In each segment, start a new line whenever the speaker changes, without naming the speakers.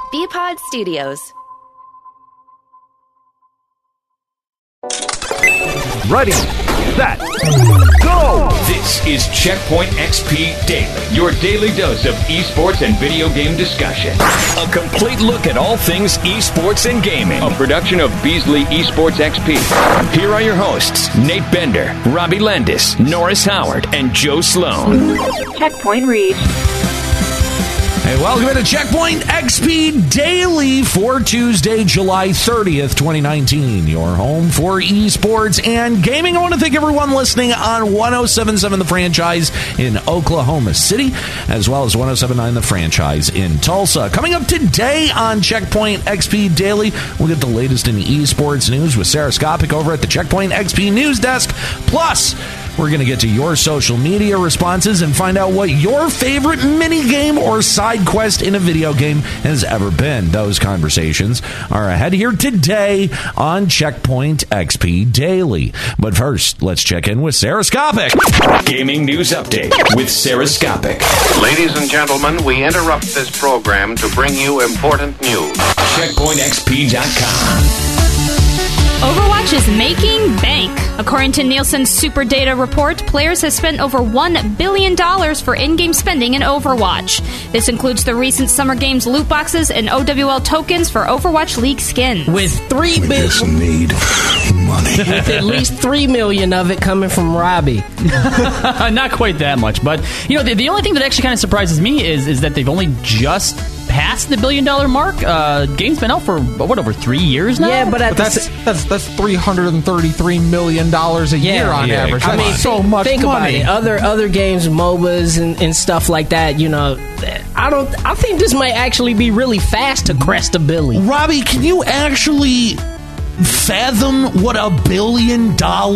Bpod Studios.
Ready, set, go!
This is Checkpoint XP Daily, your daily dose of esports and video game discussion. A complete look at all things esports and gaming. A production of Beasley Esports XP. Here are your hosts, Nate Bender, Robbie Landis, Norris Howard, and Joe Sloan.
Checkpoint reached.
Hey, welcome to Checkpoint XP Daily for Tuesday, July 30th, 2019. Your home for esports and gaming. I want to thank everyone listening on 107.7 The Franchise in Oklahoma City, as well as 107.9 The Franchise in Tulsa. Coming up today on Checkpoint XP Daily, we'll get the latest in esports news with Sarah Skopik over at the Checkpoint XP News Desk. Plus, we're going to get to your social media responses and find out what your favorite minigame or side quest in a video game has ever been. Those conversations are ahead here today on Checkpoint XP Daily. But first, let's check in with Sarah Skopik.
Gaming News Update with Sarah Skopik.
Ladies and gentlemen, we interrupt this program to bring you important news.
CheckpointXP.com.
Overwatch is making bank. According to Nielsen's Super Data report, players have spent over $1 billion for in-game spending in Overwatch. This includes the recent Summer Games loot boxes and OWL tokens for Overwatch League skins.
With $3 billion,
need money.
with at least $3 million of it coming from Robbie.
Not quite that much, but you know, the only thing that actually kind of surprises me is that they've only just passed the $1 billion mark. Game's been out for over 3 years now.
Yeah, but
That's $333 million a year on average.
I mean,
so much
think
money.
about it. Other games, MOBAs and stuff like that. You know, I think this might actually be really fast to crest $1 billion.
Robbie, can you actually fathom what $1 billion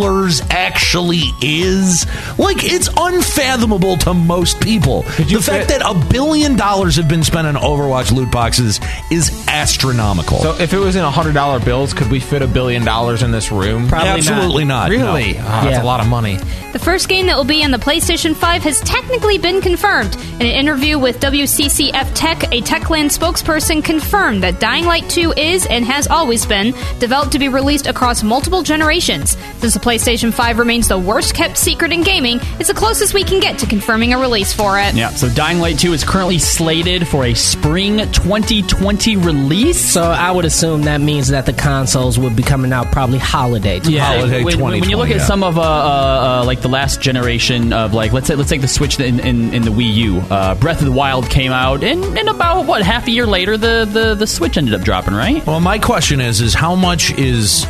actually is? Like, it's unfathomable to most people. The fact that $1 billion have been spent on Overwatch loot boxes is astronomical.
So if it was in $100 bills, could we fit $1 billion in this room?
Probably
Absolutely not.
Really?
No.
That's a lot of money.
The first game that will be on the PlayStation 5 has technically been confirmed. In an interview with WCCF Tech, a Techland spokesperson confirmed that Dying Light 2 is, and has always been, developed to be released across multiple generations. Since the PlayStation 5 remains the worst-kept secret in gaming, it's the closest we can get to confirming a release for it.
Yeah, so Dying Light 2 is currently slated for a spring 2020 release.
So I would assume that means that the consoles would be coming out probably holiday.
Holiday
when
2020,
you look at some of like the last generation of, like, let's take the Switch in the Wii U. Breath of the Wild came out, and about half a year later the Switch ended up dropping, right?
Well, my question is how much is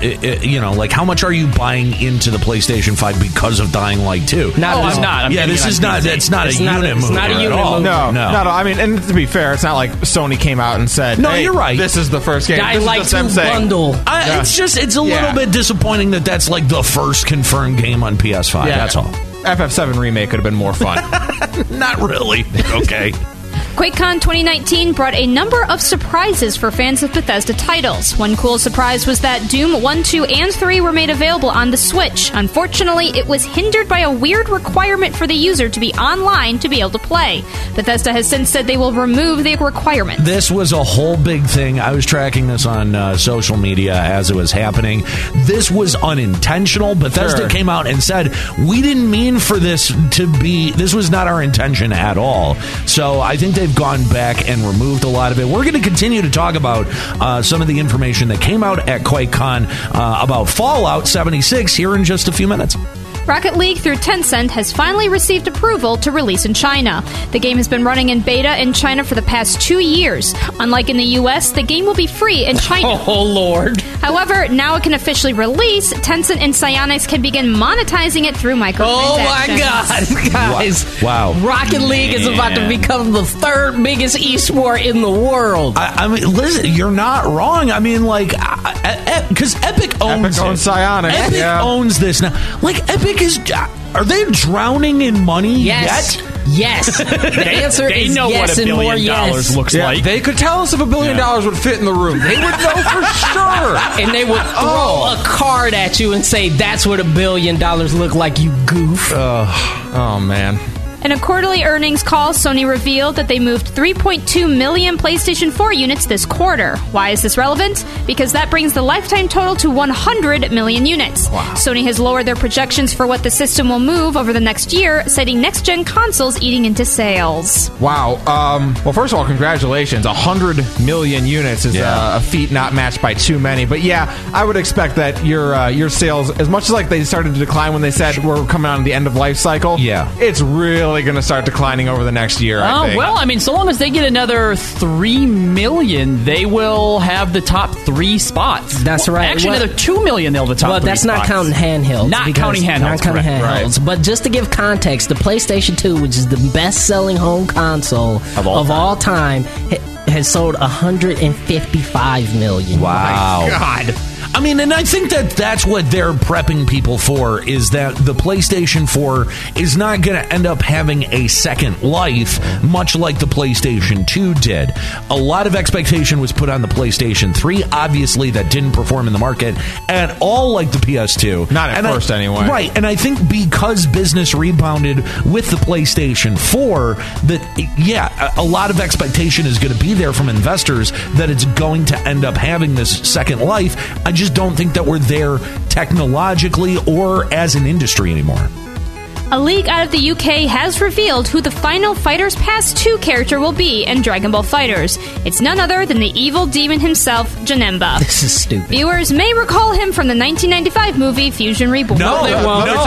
how much are you buying into the PlayStation 5 because of Dying Light 2?
I'm not.
This is not. That's not a unit mover.
not a unit
at all.
mover.
No. I mean, and to be fair, it's not like Sony came out and said,
No,
hey,
you're right.
This is the first game.
Dying
This is
Light
just
2
them saying,
bundle.
It's a little bit disappointing that that's like the first confirmed game on PS5.
Yeah.
That's all.
FF7 remake could have been more fun.
Not really. Okay.
QuakeCon 2019 brought a number of surprises for fans of Bethesda titles. One cool surprise was that Doom 1, 2, and 3 were made available on the Switch. Unfortunately, it was hindered by a weird requirement for the user to be online to be able to play. Bethesda has since said they will remove the requirement.
This was a whole big thing. I was tracking this on social media as it was happening. This was unintentional. Bethesda came out and said, we didn't mean for this to be, this was not our intention at all. So I think they've gone back and removed a lot of it. We're going to continue to talk about some of the information that came out at QuakeCon about Fallout 76 here in just a few minutes.
Rocket League through Tencent has finally received approval to release in China. The game has been running in beta in China for the past 2 years. Unlike in the US, the game will be free in China.
Oh, Lord.
However, now it can officially release. Tencent and Psyonix can begin monetizing it through microtransactions.
Oh, my God, guys.
Wow.
Rocket League is about to become the third biggest esport in the world.
I mean, listen, you're not wrong. I mean, like, because Epic owns
Psyonix.
Epic owns this now. Like, Epic is... Are they drowning in money
Yes.
yet?
Yes. The answer
They
is
know
yes
what $1
and more
billion
yes.
looks
Yeah,
like.
they could tell us if $1 billion would fit in the room. They would know for sure.
And they would throw a card at you and say, that's what $1 billion look like, you goof.
Oh, man.
In a quarterly earnings call, Sony revealed that they moved 3.2 million PlayStation 4 units this quarter. Why is this relevant? Because that brings the lifetime total to 100 million units.
Wow.
Sony has lowered their projections for what the system will move over the next year, citing next-gen consoles eating into sales.
Wow. Well, first of all, congratulations. 100 million units is a feat not matched by too many. But yeah, I would expect that your sales, as much as like they started to decline when they said we're coming on the end of life cycle, it's really going to start declining over the next year, I think.
Well, I mean, so long as they get another 3 million, they will have the top 3 spots.
That's right.
Actually, another 2 million, they'll have the top 3 spots.
Well, that's not counting handhelds.
Not counting handhelds.
Right. But just to give context, the PlayStation 2, which is the best-selling home console of all time, has sold 155 million.
Wow.
My God.
I mean, and I think that's what they're prepping people for, is that the PlayStation 4 is not going to end up having a second life, much like the PlayStation 2 did. A lot of expectation was put on the PlayStation 3. Obviously, that didn't perform in the market at all like the PS2.
Not at first, anyway.
Right, and I think because business rebounded with the PlayStation 4, that, a lot of expectation is going to be there from investors that it's going to end up having this second life. I just don't think that we're there technologically or as an industry anymore.
A leak out of the UK has revealed who the final Fighters Pass 2 character will be in Dragon Ball FighterZ. It's none other than the evil demon himself, Janemba.
This is stupid.
Viewers may recall him from the 1995 movie Fusion Reborn.
No one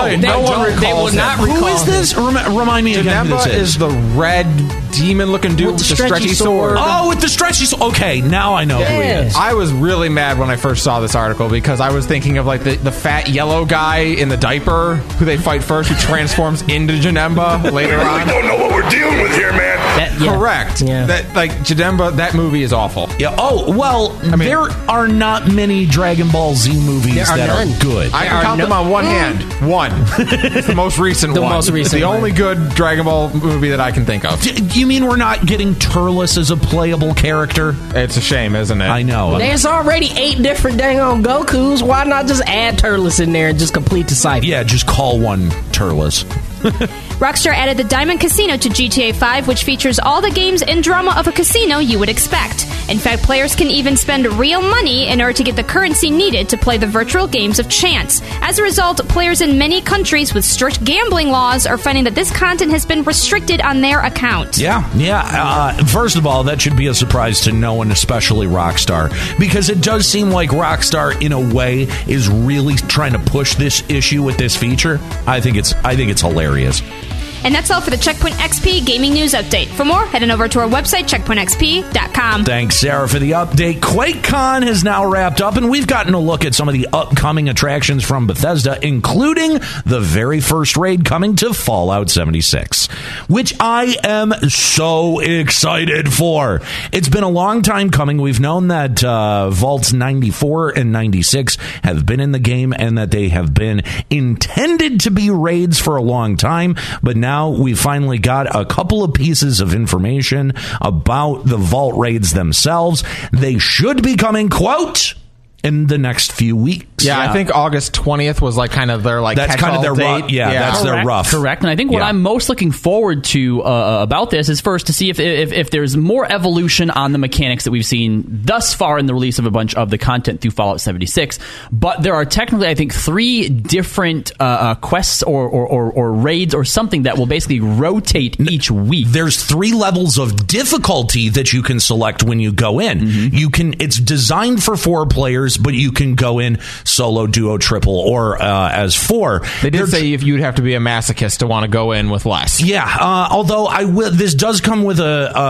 recalls him. Who is this? Remind me again who this is.
Is the red demon-looking dude with the stretchy sword.
Oh, with the stretchy sword. Okay, now I know who he is.
I was really mad when I first saw this article because I was thinking of like the fat yellow guy in the diaper who they fight first, who transforms into Janemba later on.
I don't know what we're dealing with here, man.
Correct. Yeah. That, like, Janemba, that movie is awful.
Yeah. Oh, well, there are not many Dragon Ball Z movies that are good.
I can count them on one hand. One. It's the most recent one. It's the only good Dragon Ball movie that I can think of.
Do you mean we're not getting Turles as a playable character?
It's a shame, isn't it?
I know.
There's already 8 different dang on Gokus. Why not just add Turles in there and just complete the cycle?
Yeah, just call one Turles.
Rockstar added the Diamond Casino to GTA 5, which features all the games and drama of a casino you would expect. In fact, players can even spend real money in order to get the currency needed to play the virtual games of chance. As a result, players in many countries with strict gambling laws are finding that this content has been restricted on their account.
Yeah. First of all, that should be a surprise to no one, especially Rockstar, because it does seem like Rockstar, in a way, is really trying to push this issue with this feature. I think it's hilarious.
And that's all for the Checkpoint XP Gaming News Update. For more, head on over to our website, checkpointxp.com.
Thanks, Sarah, for the update. QuakeCon has now wrapped up, and we've gotten a look at some of the upcoming attractions from Bethesda, including the very first raid coming to Fallout 76, which I am so excited for. It's been a long time coming. We've known that Vaults 94 and 96 have been in the game and that they have been intended to be raids for a long time, but now we finally got a couple of pieces of information about the Vault raids themselves. They should be coming, quote, in the next few weeks.
Yeah, I think August 20th was like kind of their like
that's kind of their
date.
That's their rough.
Correct. And I think what I'm most looking forward to about this is first to see if there's more evolution on the mechanics that we've seen thus far in the release of a bunch of the content through Fallout 76. But there are technically, I think, 3 different quests or raids or something that will basically rotate each week.
There's 3 levels of difficulty that you can select when you go in. Mm-hmm. It's designed for 4 players, but you can go in solo, duo, triple, or as 4.
They did say if you'd have to be a masochist to want to go in with less.
Yeah, although this does come with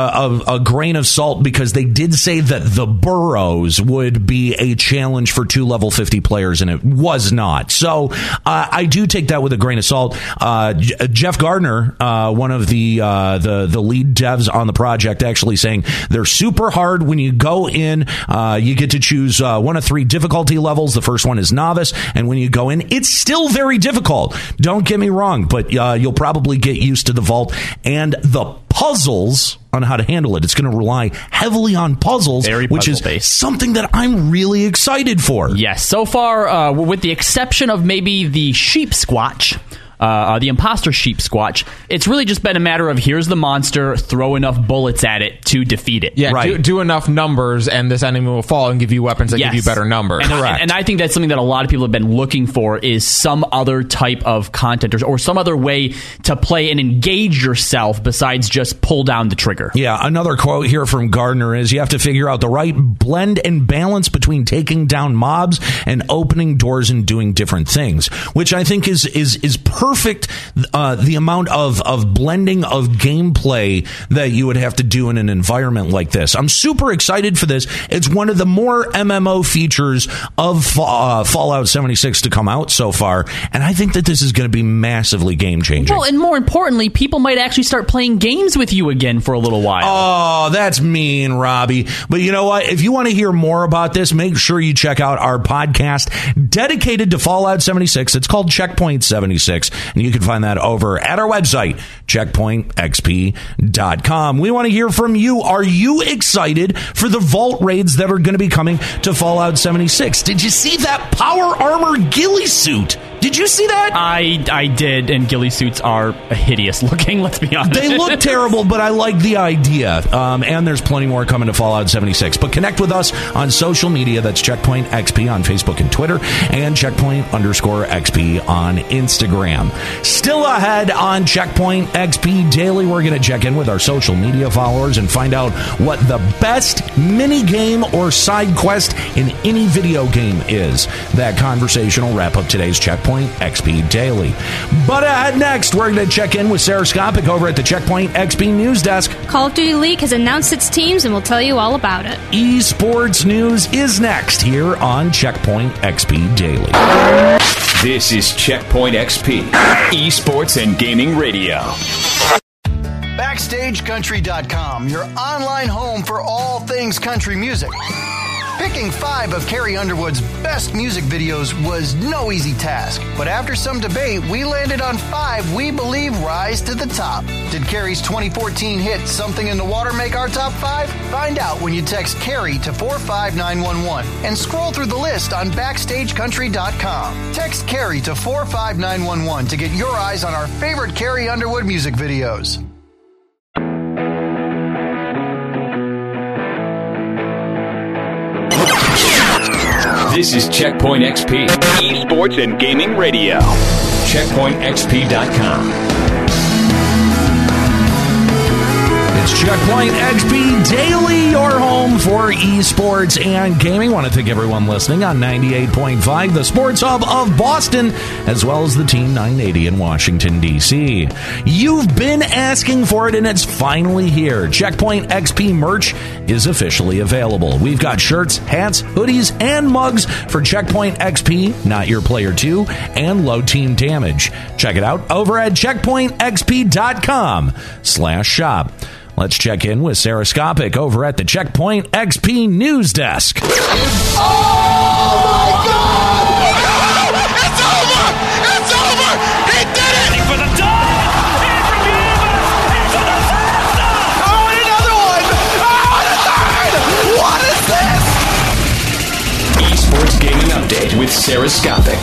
a grain of salt, because they did say that the burrows would be a challenge for 2 level 50 players, and it was not. So I do take that with a grain of salt. Jeff Gardner, one of the lead devs on the project, actually saying they're super hard. When you go in, you get to choose one of 3 difficulty levels. The first one is novice, and when you go in, it's still very difficult. Don't get me wrong, but you'll probably get used to the Vault and the puzzles on how to handle it. It's going to rely heavily on puzzles, which is something that I'm really excited for.
Yes, so far, with the exception of maybe the sheep squatch, the imposter sheep squatch. It's really just been a matter of here's the monster, throw enough bullets at it to defeat it.
Yeah, right. do enough numbers, and this enemy will fall and give you weapons that give you better numbers.
And I think that's something that a lot of people have been looking for is some other type of content or some other way to play and engage yourself besides just pull down the trigger.
Yeah, another quote here from Gardner is you have to figure out the right blend and balance between taking down mobs and opening doors and doing different things, which I think is perfect. The amount of blending of gameplay that you would have to do in an environment like this. I'm super excited for this. It's one of the more MMO features of Fallout 76 to come out so far, and I think that this is going to be massively game changing.
Well, and more importantly, people might actually start playing games with you again for a little while.
Oh, that's mean, Robbie. But you know what? If you want to hear more about this, make sure you check out our podcast dedicated to Fallout 76. It's called Checkpoint 76, and you can find that over at our website, checkpointxp.com. We want to hear from you. Are you excited for the vault raids that are going to be coming to Fallout 76? Did you see that power armor ghillie suit? Did you see that?
I did, and ghillie suits are hideous looking, let's be honest.
They look terrible, but I like the idea. And there's plenty more coming to Fallout 76. But connect with us on social media. That's Checkpoint XP on Facebook and Twitter, and Checkpoint_XP on Instagram. Still ahead on Checkpoint XP Daily, we're going to check in with our social media followers and find out what the best mini game or side quest in any video game is. That conversation will wrap up today's Checkpoint XP Daily. But ahead next, we're going to check in with Sarah Skopik over at the Checkpoint XP News Desk.
Call of Duty League has announced its teams, and we'll tell you all about it.
Esports news is next here on Checkpoint XP Daily.
This is Checkpoint XP, Esports and Gaming Radio.
BackstageCountry.com, your online home for all things country music. Picking 5 of Carrie Underwood's best music videos was no easy task, but after some debate, we landed on 5 we believe rise to the top. Did Carrie's 2014 hit Something in the Water make our top 5? Find out when you text Carrie to 45911 and scroll through the list on BackstageCountry.com. Text Carrie to 45911 to get your eyes on our favorite Carrie Underwood music videos.
This is Checkpoint XP, Esports and Gaming Radio. CheckpointXP.com.
It's Checkpoint XP Daily, your home for esports and gaming. Want to thank everyone listening on 98.5, the Sports Hub of Boston, as well as the Team 980 in Washington, D.C. You've been asking for it, and it's finally here. Checkpoint XP merch is officially available. We've got shirts, hats, hoodies, and mugs for Checkpoint XP, Not Your Player 2, and Low Team Damage. Check it out over at checkpointxp.com/shop. Let's check in with Sarah Skopik over at the Checkpoint XP News Desk.
Oh, my God! It's over! It's over! He did it! For the dog! It's for the first time! Oh, and another one! Oh, and a third! What is this?
Esports Gaming Update with Sarah Skopik.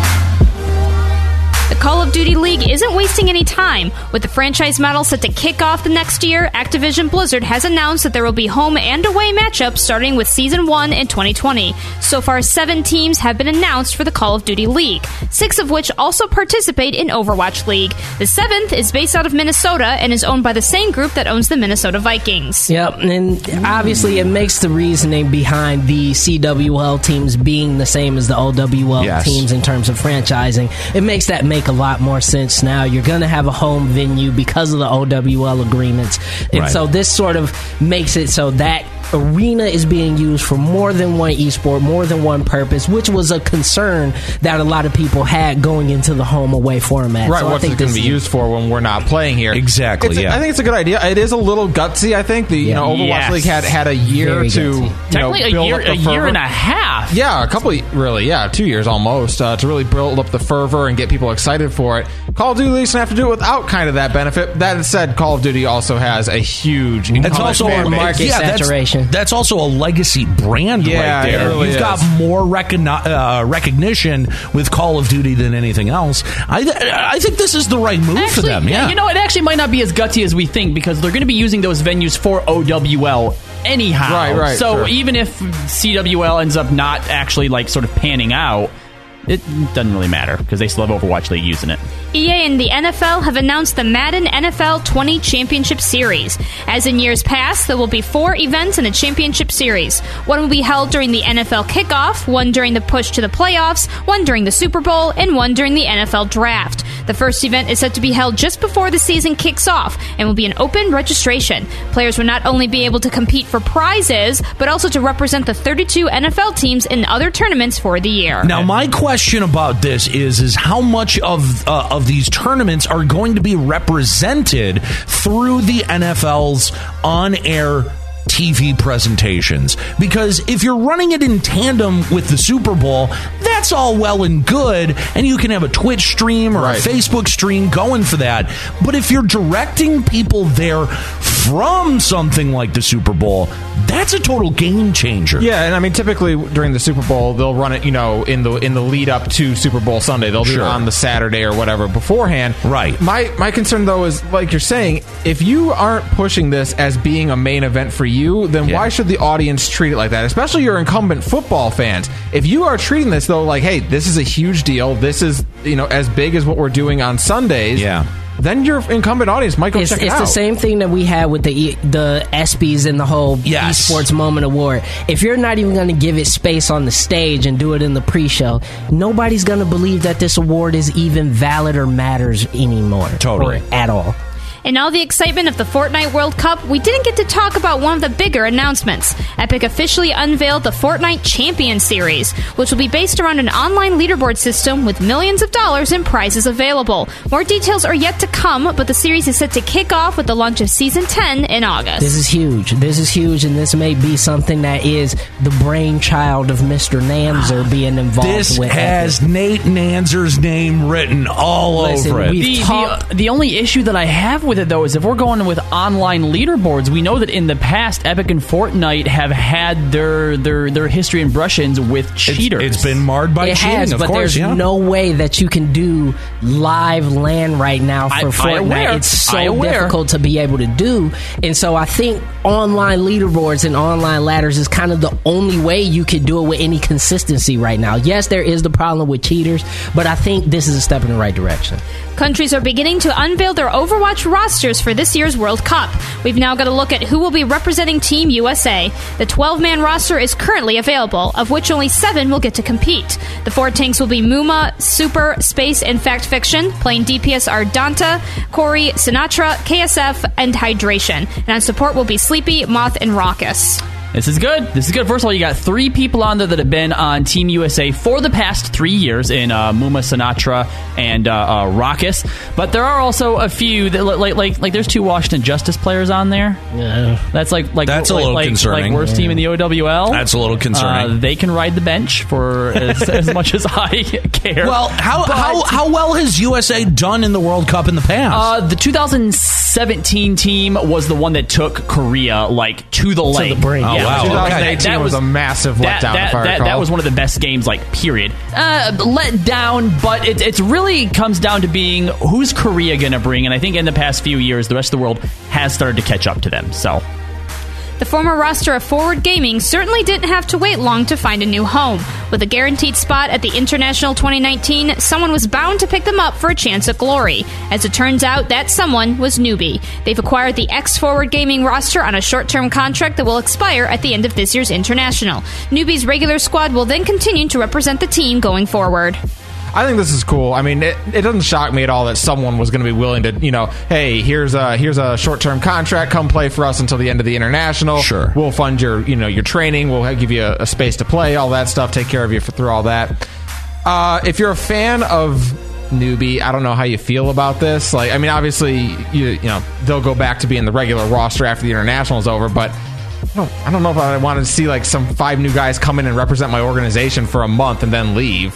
The Call of Duty League isn't wasting any time. With the franchise model set to kick off the next year, Activision Blizzard has announced that there will be home and away matchups starting with Season 1 in 2020. So far, 7 teams have been announced for the Call of Duty League, 6 of which also participate in Overwatch League. The 7th is based out of Minnesota and is owned by the same group that owns the Minnesota Vikings.
Yep, and obviously it makes the reasoning behind the CWL teams being the same as the OWL teams in terms of franchising. It makes that make a lot more sense now. You're going to have a home venue because of the OWL agreements. And so this sort of makes it so that arena is being used for more than one esport, more than one purpose, which was a concern that a lot of people had going into the home away format.
Right,
so
what's it going to be used for when we're not playing here?
Exactly,
I think it's a good idea. It is a little gutsy, I think. The Overwatch League had a year to
technically
build up the fervor.
a year and a half.
Yeah, a couple, 2 years almost, to really build up the fervor and get people excited for it. Call of Duty League's going to have to do it without kind of that benefit. That said, Call of Duty also has a huge
market saturation. direction.
That's also a legacy brand right there.
Really
You've got more recognition with Call of Duty than anything else. I think this is the right move for them. Yeah,
you know, it actually might not be as gutsy as we think because they're going to be using those venues for OWL anyhow.
Right.
So
sure.
even if CWL ends up not actually like sort of panning out, it doesn't really matter because they still have Overwatch League using it.
EA and the NFL have announced the Madden NFL 20 Championship Series. As in years past, there will be 4 events in a championship series. One will be held during the NFL kickoff, one during the push to the playoffs, one during the Super Bowl, and one during the NFL draft. The first event is set to be held just before the season kicks off and will be an open registration. Players will not only be able to compete for prizes, but also to represent the 32 NFL teams in other tournaments for the year.
Now, my question about this is how much of these tournaments are going to be represented through the NFL's on-air TV presentations, because if you're running it in tandem with the Super Bowl, that's all well and good, and you can have a Twitch stream or a Facebook stream going for that. But if you're directing people there from something like the Super Bowl, that's a total game changer.
Yeah, and I mean, typically during the Super Bowl, they'll run it, in the lead up to Super Bowl Sunday. They'll do it on the Saturday or whatever beforehand.
Right.
My concern, though, is, like you're saying, if you aren't pushing this as being a main event for you, then why should the audience treat it like that? Especially your incumbent football fans. If you are treating this, though, like, hey, this is a huge deal. This is, as big as what we're doing on Sundays.
Yeah.
Then your incumbent audience might go check it out.
It's the same thing that we had with the ESPYs and the whole Esports Moment Award. If you're not even going to give it space on the stage and do it in the pre-show, nobody's going to believe that this award is even valid or matters anymore.
Totally.
Or at all.
In all the excitement of the Fortnite World Cup, we didn't get to talk about one of the bigger announcements. Epic officially unveiled the Fortnite Champion Series, which will be based around an online leaderboard system with millions of dollars in prizes available. More details are yet to come, but the series is set to kick off with the launch of Season 10 in August.
This is huge, and this may be something that is the brainchild of Mr. Nanzer being involved
this
with.
This has Nate Nanzer's name written all over it.
The only issue that I have with it, though, is if we're going with online leaderboards, we know that in the past, Epic and Fortnite have had their history and brush-ins with cheaters.
It's been marred by cheating, of
but
course.
There's no way that you can do live LAN right now for Fortnite. It's so difficult to be able to do. And so I think online leaderboards and online ladders is kind of the only way you could do it with any consistency right now. Yes, there is the problem with cheaters, but I think this is a step in the right direction.
Countries are beginning to unveil their Overwatch rosters for this year's World Cup. We've now got a look at who will be representing Team USA. The 12-man roster is currently available, of which only 7 will get to compete. The 4 tanks will be Muma, Super, Space, and Fact Fiction. Playing DPS are Danta, Corey, Sinatra, KSF, and Hydration. And on support will be Sleepy, Moth, and Raucous.
This is good. First of all, you got 3 people on there that have been on Team USA for the past 3 years in Muma, Sinatra, and Raucous. But there are also a few that like there's 2 Washington Justice players on there.
Yeah,
that's
that's a little concerning.
Like worst team in the OWL.
That's a little concerning.
They can ride the bench for as much as I care.
Well, how well has USA done in the World Cup in the past?
The 2017 team was the one that took Korea to the leg.
To the brink.
Yeah.
Wow. 2018 was a massive letdown.
That was one of the best games, period. Let down, but it's really comes down to being who's Korea going to bring, and I think in the past few years, the rest of the world has started to catch up to them. So.
The former roster of Forward Gaming certainly didn't have to wait long to find a new home. With a guaranteed spot at the International 2019, someone was bound to pick them up for a chance at glory. As it turns out, that someone was Newbie. They've acquired the ex-Forward Gaming roster on a short-term contract that will expire at the end of this year's International. Newbie's regular squad will then continue to represent the team going forward.
I think this is cool. I mean, it doesn't shock me at all that someone was going to be willing to, hey, here's a short-term contract. Come play for us until the end of the International.
Sure.
We'll fund your training. We'll give you a space to play, all that stuff, take care of you through all that. If you're a fan of Newbie, I don't know how you feel about this. Obviously, they'll go back to being the regular roster after the International is over, but I don't know if I wanted to see some 5 new guys come in and represent my organization for a month and then leave.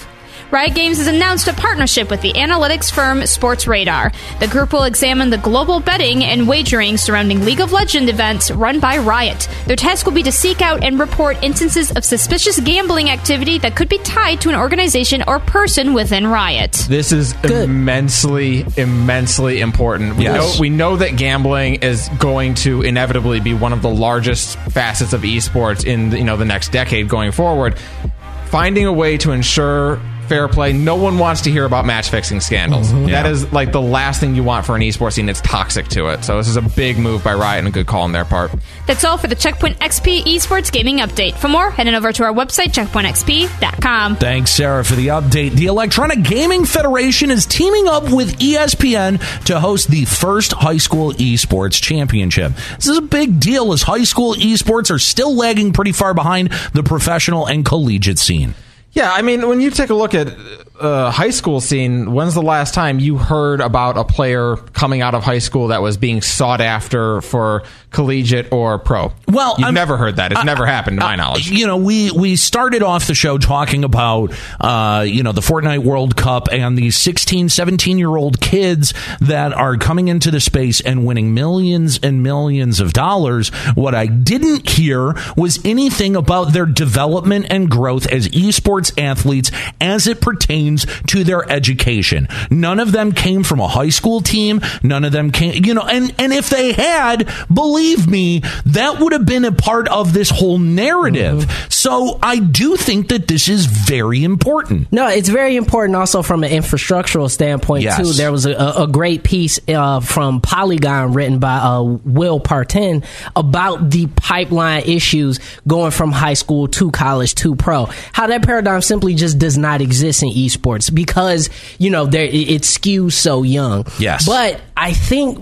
Riot Games has announced a partnership with the analytics firm Sportradar. The group will examine the global betting and wagering surrounding League of Legends events run by Riot. Their task will be to seek out and report instances of suspicious gambling activity that could be tied to an organization or person within Riot.
This is immensely important. We know that gambling is going to inevitably be one of the largest facets of esports in the next decade going forward. Finding a way to ensure fair play. No one wants to hear about match fixing scandals. That is like the last thing you want for an esports scene. It's toxic to it. So this is a big move by Riot and a good call on their part.
That's all for the Checkpoint XP Esports Gaming Update. For more, head on over to our website, checkpointxp.com.
Thanks, Sarah, for the update. The Electronic Gaming Federation is teaming up with ESPN to host the first high school esports championship. This is a big deal as high school esports are still lagging pretty far behind the professional and collegiate scene.
Yeah, I mean, when you take a look at high school scene, when's the last time you heard about a player coming out of high school that was being sought after for collegiate or pro?
Well,
you've never heard that. It's never happened to my knowledge.
We started off the show talking about the Fortnite World Cup and these 16, 17-year-old kids that are coming into the space and winning millions and millions of dollars. What I didn't hear was anything about their development and growth as esports athletes as it pertains to their education. None of them came from a high school team. None of them came, and if they had, believe me, that would have been a part of this whole narrative. So I do think that this is very important.
No, it's very important also from an infrastructural standpoint, too. There was a great piece from Polygon written by Will Partin about the pipeline issues going from high school to college to pro. How that paradigm simply just does not exist in esports because, it skews so young.
Yes.
But I think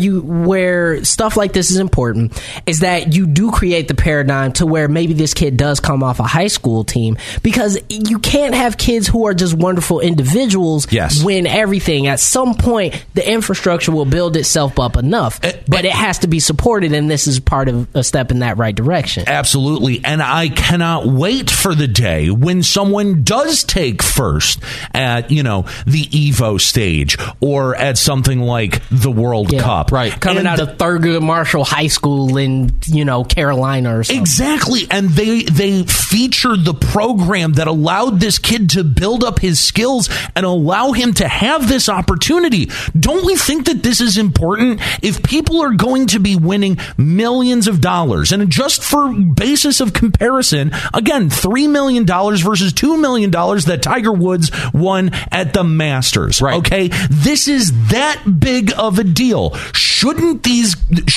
where stuff like this is important is that you do create the paradigm to where maybe this kid does come off a high school team, because you can't have kids who are just wonderful individuals win everything. At some point, the infrastructure will build itself up enough, but it has to be supported, and this is part of a step in that right direction.
Absolutely. And I cannot wait for the day when someone does take first at, the Evo stage or at something like the World Cup.
Right. Coming out of Thurgood Marshall High School in, Carolina or something.
Exactly. And they featured the program that allowed this kid to build up his skills and allow him to have this opportunity. Don't we think that this is important? If people are going to be winning millions of dollars, and just for basis of comparison, again, $3 million versus $2 million that Tiger Woods won at the Masters.
Right.
Okay. This is that big of a deal. Shouldn't these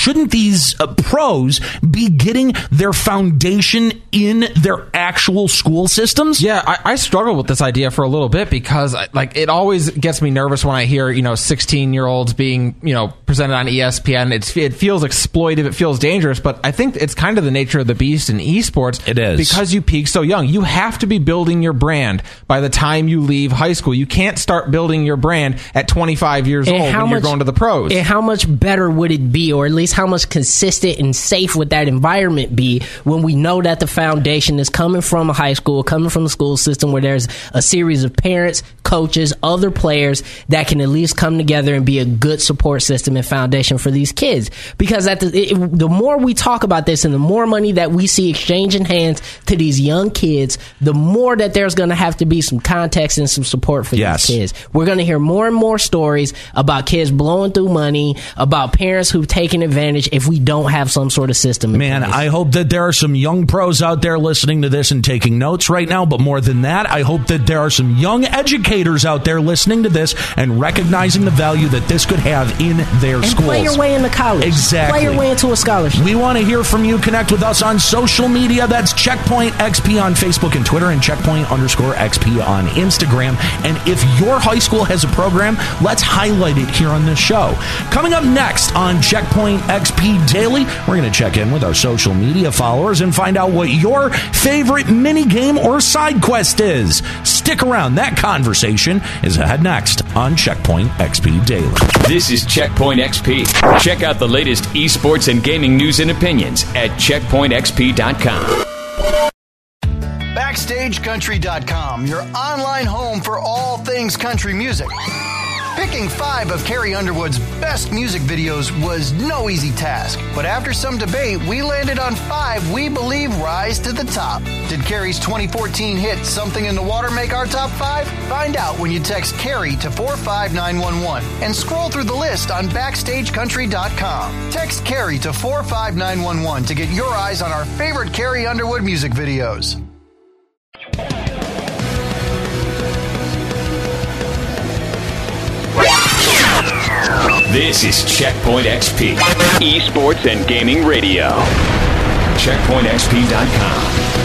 pros be getting their foundation in their actual school systems?
Yeah, I struggle with this idea for a little bit because it always gets me nervous when I hear 16-year-olds being presented on ESPN. It feels exploitive. It feels dangerous. But I think it's kind of the nature of the beast in esports.
It is
because you peak so young. You have to be building your brand by the time you leave high school. You can't start building your brand at 25 years old when you're going to the pros.
And how much better would it be, or at least how much consistent and safe would that environment be when we know that the foundation is coming from a high school, coming from the school system where there's a series of parents, coaches, other players that can at least come together and be a good support system and foundation for these kids? Because the more we talk about this and the more money that we see exchanging hands to these young kids, the more that there's going to have to be some context and some support for these kids. We're going to hear more and more stories about kids blowing through money, about parents who've taken advantage if we don't have some sort of system.
Man, I hope that there are some young pros out there listening to this and taking notes right now. But more than that, I hope that there are some young educators out there listening to this and recognizing the value that this could have in their schools.
Play your way into college.
Exactly.
Play your way into a scholarship.
We want to hear from you. Connect with us on social media. That's Checkpoint XP on Facebook and Twitter, and Checkpoint_XP on Instagram. And if your high school has a program, let's highlight it here on this show. Coming up next on Checkpoint XP Daily, we're going to check in with our social media followers and find out what your favorite mini game or side quest is. Stick around. That conversation is ahead next on Checkpoint XP Daily.
This is Checkpoint XP. Check out the latest esports and gaming news and opinions at checkpointxp.com.
Backstage BackstageCountry.com, your online home for all things country music. Picking 5 of Carrie Underwood's best music videos was no easy task, but after some debate, we landed on 5 we believe rise to the top. Did Carrie's 2014 hit Something in the Water make our top 5? Find out when you text Carrie to 45911 and scroll through the list on BackstageCountry.com. Text Carrie to 45911 to get your eyes on our favorite Carrie Underwood music videos.
This is Checkpoint XP, esports and gaming radio. CheckpointXP.com.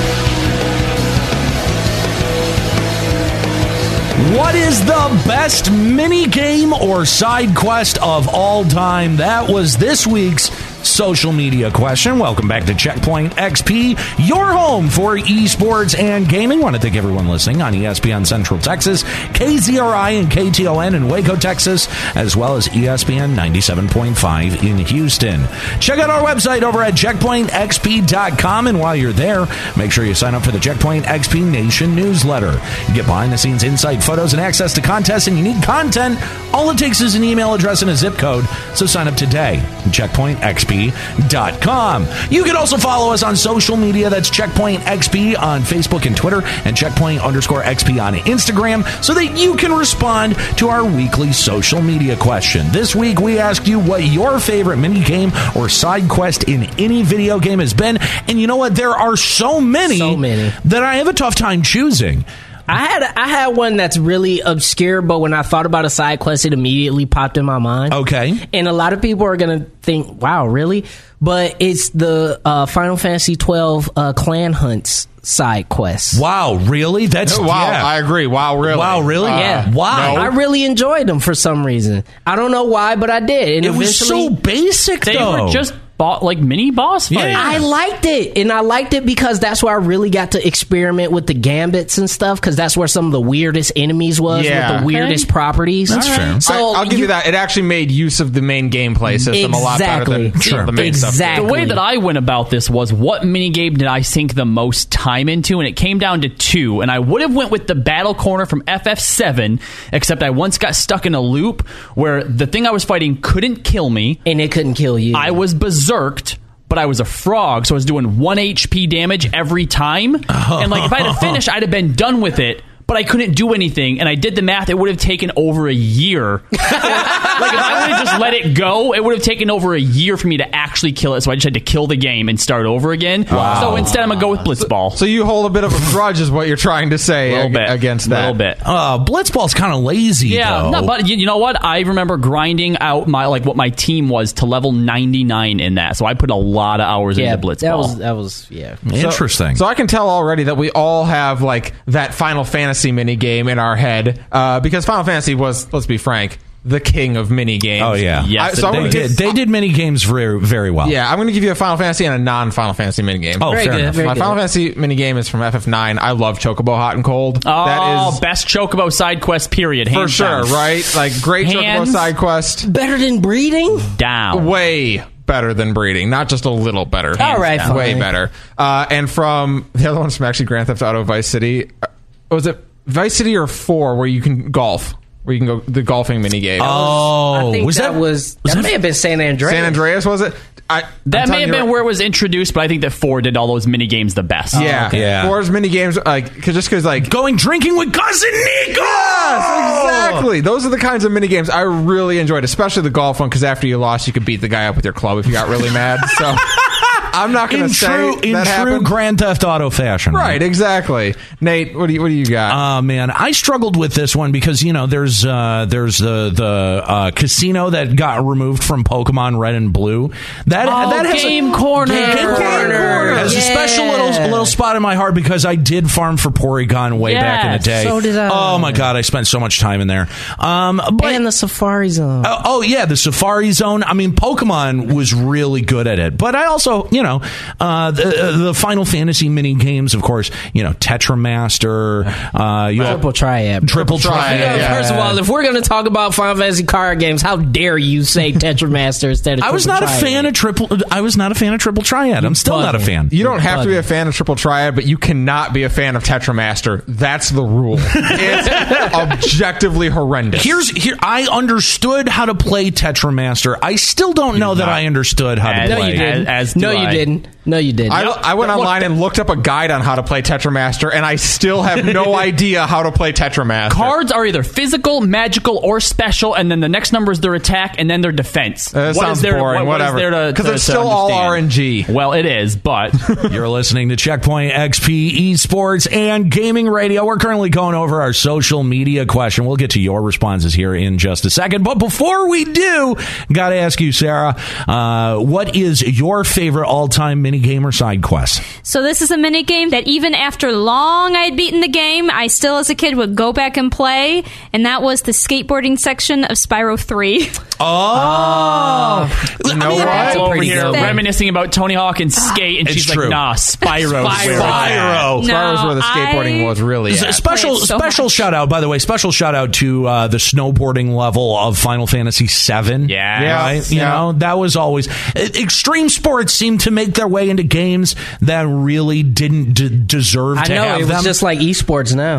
What is the best mini game or side quest of all time? That was this week's social media question. Welcome back to Checkpoint XP, your home for esports and gaming. I want to thank everyone listening on ESPN Central Texas, KZRI and KTON in Waco, Texas, as well as ESPN 97.5 in Houston. Check out our website over at checkpointxp.com, and while you're there, make sure you sign up for the Checkpoint XP Nation newsletter. You get behind-the-scenes insight photos and access to contests and unique content. All it takes is an email address and a zip code, so sign up today. CheckpointXP.com. You can also follow us on social media. That's Checkpoint XP on Facebook and Twitter, and Checkpoint_XP on Instagram, so that you can respond to our weekly social media question. This week, we asked you what your favorite mini game or side quest in any video game has been. And you know what? There are so many that I have a tough time choosing.
I had one that's really obscure, but when I thought about a side quest, it immediately popped in my mind.
Okay.
And a lot of people are going to think, wow, really? But it's the Final Fantasy 12 Clan Hunts side quest.
Wow, really? That's
wow.
Yeah.
I agree. Wow, really?
Wow, really?
Yeah.
Why?
No. I really enjoyed them for some reason. I don't know why, but I did. And
it was so basic,
they
though.
were just like mini boss fights.
Yeah. I liked it, and I liked it because that's where I really got to experiment with the gambits and stuff, because that's where some of the weirdest enemies was with the weirdest properties.
That's true.
So
I'll give you that. It actually made use of the main gameplay system a lot better than the main stuff.
The way that I went about this was, what minigame did I sink the most time into? And it came down to 2. And I would have went with the Battle Corner from FF7, except I once got stuck in a loop where the thing I was fighting couldn't kill me.
And it couldn't kill you.
I was berserked, but I was a frog, so I was doing 1 HP damage every time. And like, if I had finished, I'd have been done with it. But I couldn't do anything, and I did the math. It would have taken over a year. Like, if I would have just let it go, it would have taken over a year for me to actually kill it. So I just had to kill the game and start over again. Wow. So instead, I'm going to go with Blitzball.
So you hold a bit of a grudge, is what you're trying to say against that.
A little bit.
Blitzball's kind of lazy, though.
No, but you know what? I remember grinding out what my team was to level 99 in that. So I put a lot of hours into Blitzball.
That was
interesting.
So I can tell already that we all have like that Final Fantasy mini game in our head, because Final Fantasy was, let's be frank, the king of mini games.
Oh yeah,
yes,
they did mini games very, very well.
Yeah, I'm going to give you a Final Fantasy and a non-Final Fantasy mini game.
Oh, fair enough.
My Final Fantasy mini game is from FF9. I love Chocobo Hot and Cold.
Oh,
that is
best Chocobo side quest period, hands
for sure.
down.
Right, like great Chocobo side quest.
Better than breeding.
Down.
Way better than breeding, not just a little better.
All right, fine.
Way better. And from the other one's from actually Grand Theft Auto Vice City. Was it Vice City or 4 where you can golf? Where you can go the golfing mini game.
I think that may have been San Andreas.
San Andreas, was it?
That may have been where it was introduced, but I think that 4 did all those mini games the best.
Yeah,
okay.
Yeah.
4's mini games, because
going drinking with cousin Nico.
Yes, exactly. Those are the kinds of mini games I really enjoyed, especially the golf one, because after you lost, you could beat the guy up with your club if you got really mad. So I'm not going to say that
in true Grand Theft Auto fashion.
Right, exactly. Nate, what do you got?
Man, I struggled with this one because there's the casino that got removed from Pokemon Red and Blue. That has
Game Corner.
Game Corner has a special little spot in my heart because I did farm for Porygon way back in the day.
So did I.
Oh my god, I spent so much time in there.
And the Safari Zone.
The Safari Zone. I mean, Pokemon was really good at it, but I also, the Final Fantasy mini games, of course, Tetramaster,
Triple Triad.
Triple Triad.
First of all, if we're going to talk about Final Fantasy card games, how dare you say Tetramaster instead of Triple Triad?
I was not a fan of Triple Triad. I'm still not a fan.
You don't have to be a fan of Triple Triad, but you cannot be a fan of Tetramaster. That's the rule. It's objectively horrendous.
I understood how to play Tetramaster. I still don't know that I understood how to play.
You didn't. No, you didn't.
I went online and looked up a guide on how to play Tetramaster, and I still have no idea how to play Tetramaster.
Cards are either physical, magical, or special, and then the next number is their attack, and then their defense.
Sounds boring. Whatever. Because it's still all RNG.
Well, it is, but
you're listening to Checkpoint XP Esports and Gaming Radio. We're currently going over our social media question. We'll get to your responses here in just a second. But before we do, got to ask you, Sarah, what is your favorite all-time minigame or side quest?
So this is a minigame that even after long I'd beaten the game, I still as a kid would go back and play, and that was the skateboarding section of Spyro 3.
Oh!
You know what?
Over here reminiscing about Tony Hawk and skate, and she's
true.
like, nah, Spyro.
Spyro's where the skateboarding was really at.
Special shout out, by the way, special shout out to the snowboarding level of Final Fantasy VII.
Yeah.
Right? You know, that was always... Extreme sports seemed to make their way into games that really didn't deserve to have them.
I know, it was just like esports now.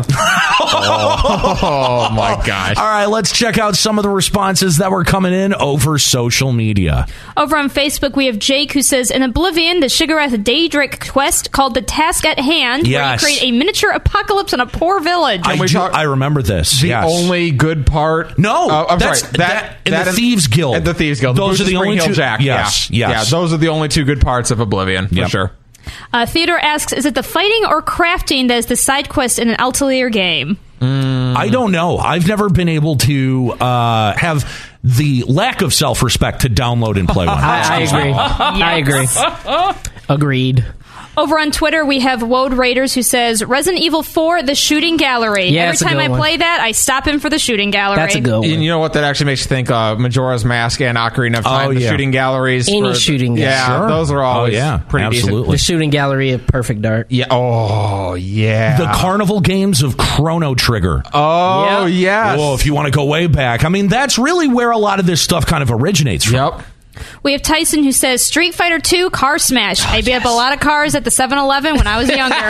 Oh my gosh.
All right, let's check out some of the responses that were coming in over social media.
Over on Facebook, we have Jake who says, in Oblivion, the Shigareth Daedric quest called The Task at Hand, where you create a miniature apocalypse on a poor village.
I remember this.
The only good part...
No,
I'm sorry.
The Thieves Guild.
At the Thieves Guild.
Those are the only two...
Jack.
Yes.
Yeah, those are the only two good parts of Oblivion, for sure.
Theodore asks, is it the fighting or crafting that is the side quest in an Altair game?
I don't know. I've never been able to have the lack of self-respect to download and play one.
I agree.
Yes.
I agree. Agreed.
Over on Twitter, we have Woad Raiders who says, Resident Evil 4, the shooting gallery.
Yeah,
every time I play that, I stop in for the shooting gallery.
That's a good one.
And you know what? That actually makes you think Majora's Mask and Ocarina of Time, the shooting galleries.
Any shooting gallery.
Yeah, those are always pretty decent.
The shooting gallery of Perfect Dark.
Yeah. Oh, yeah.
The carnival games of Chrono Trigger.
Oh, yes.
Oh, if you want to go way back. I mean, that's really where a lot of this stuff kind of originates from.
Yep.
We have Tyson who says, Street Fighter 2 Car Smash. I beat up a lot of cars at the 7-Eleven when I was younger.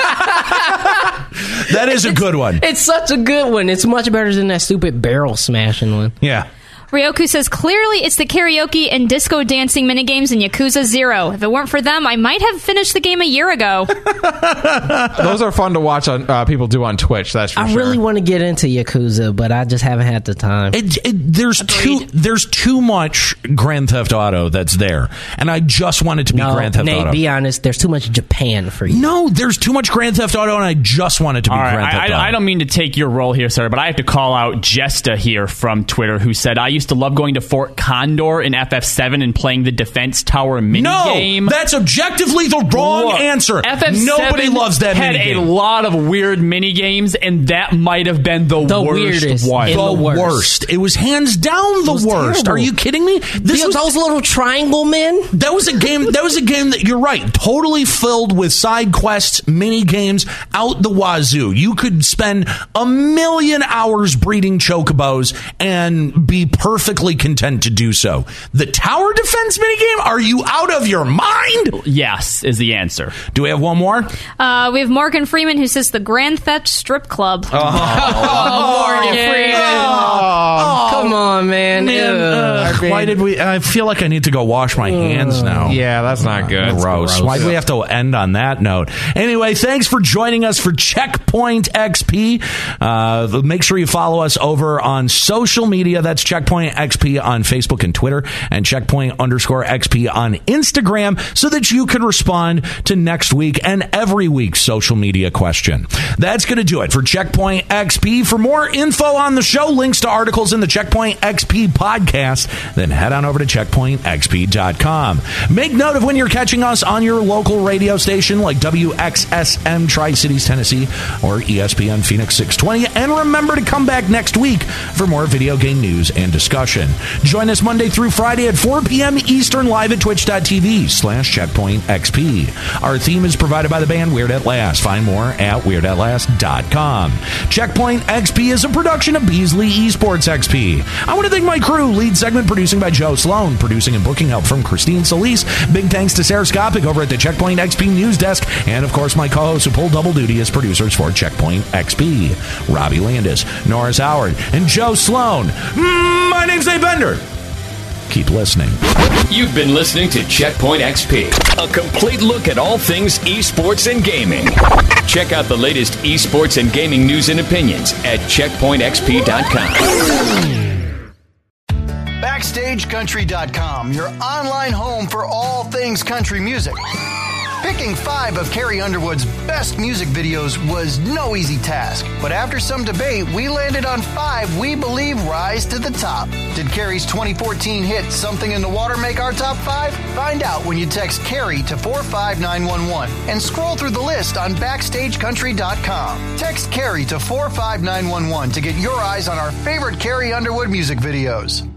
That is a good one.
It's such a good one. It's much better than that stupid barrel smashing one.
Yeah.
Ryoku says, clearly it's the karaoke and disco dancing minigames in Yakuza 0. If it weren't for them, I might have finished the game a year ago.
Those are fun to watch on people do on Twitch, that's for sure.
I really want to get into Yakuza, but I just haven't had the time.
There's too much Grand Theft Auto that's there, and I just want it to be Grand Theft Auto.
Be honest, there's too much Japan for you.
No, there's too much Grand Theft Auto, and I just want it to be Grand Theft Auto.
I don't mean to take your role here, sir, but I have to call out Jesta here from Twitter, who said, I used to love going to Fort Condor in FF7 and playing the Defense Tower minigame.
No, that's objectively the wrong answer.
FF7
Nobody loves that
had
minigame.
a lot of weird minigames, and that might have been the worst one.
The worst. It was hands down the worst. Terrible. Are you kidding me?
Those little triangle men?
That was a game that, you're right, totally filled with side quests, mini games out the wazoo. You could spend 1 million hours breeding chocobos and be perfectly content to do so. The tower defense minigame? Are you out of your mind?
Yes, is the answer.
Do we have one more?
We have Morgan Freeman who says the Grand Theft Strip Club.
Morgan Freeman. Come on, man.
Why did we? I feel like I need to go wash my hands now.
Yeah, that's not good.
Gross. Why do we have to end on that note? Anyway, thanks for joining us for Checkpoint XP. Make sure you follow us over on social media. That's Checkpoint XP on Facebook and Twitter, and Checkpoint_XP on Instagram, so that you can respond to next week and every week's social media question. That's going to do it for Checkpoint XP. For more info on the show, links to articles in the Checkpoint Checkpoint XP podcast, then head on over to checkpointxp.com. Make note of when you're catching us on your local radio station like WXSM Tri-Cities, Tennessee, or ESPN Phoenix 620. And remember to come back next week for more video game news and discussion. Join us Monday through Friday at 4 p.m. Eastern live at twitch.tv/checkpointxp. Our theme is provided by the band Weird at Last. Find more at weirdAtLast.com. Checkpoint XP is a production of Beasley Esports XP. I want to thank my crew, lead segment producing by Joe Sloan, producing and booking help from Christine Solis. Big thanks to Sarah Skopic over at the Checkpoint XP News Desk, and of course my co-hosts who pull double duty as producers for Checkpoint XP, Robbie Landis, Norris Howard, and Joe Sloan. My name's Dave Bender. Keep listening.
You've been listening to Checkpoint XP, a complete look at all things esports and gaming. Check out the latest esports and gaming news and opinions at checkpointxp.com.
BackstageCountry.com, your online home for all things country music. Picking 5 of Carrie Underwood's best music videos was no easy task, but after some debate, we landed on 5 we believe rise to the top. Did Carrie's 2014 hit Something in the Water make our top 5? Find out when you text Carrie to 45911 and scroll through the list on BackstageCountry.com. Text Carrie to 45911 to get your eyes on our favorite Carrie Underwood music videos.